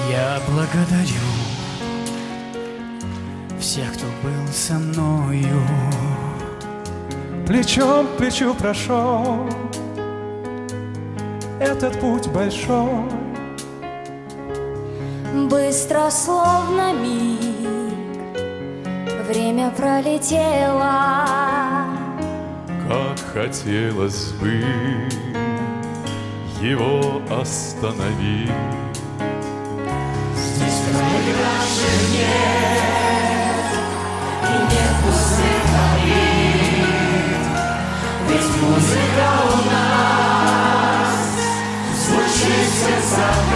Я благодарю всех, кто был со мною. Плечом к плечу прошел этот путь большой. Быстро, словно миг, время пролетело. Как хотелось бы его остановить. Здесь проигравших нет, и нет пустых обид. Ведь музыка у нас звучит в сердцах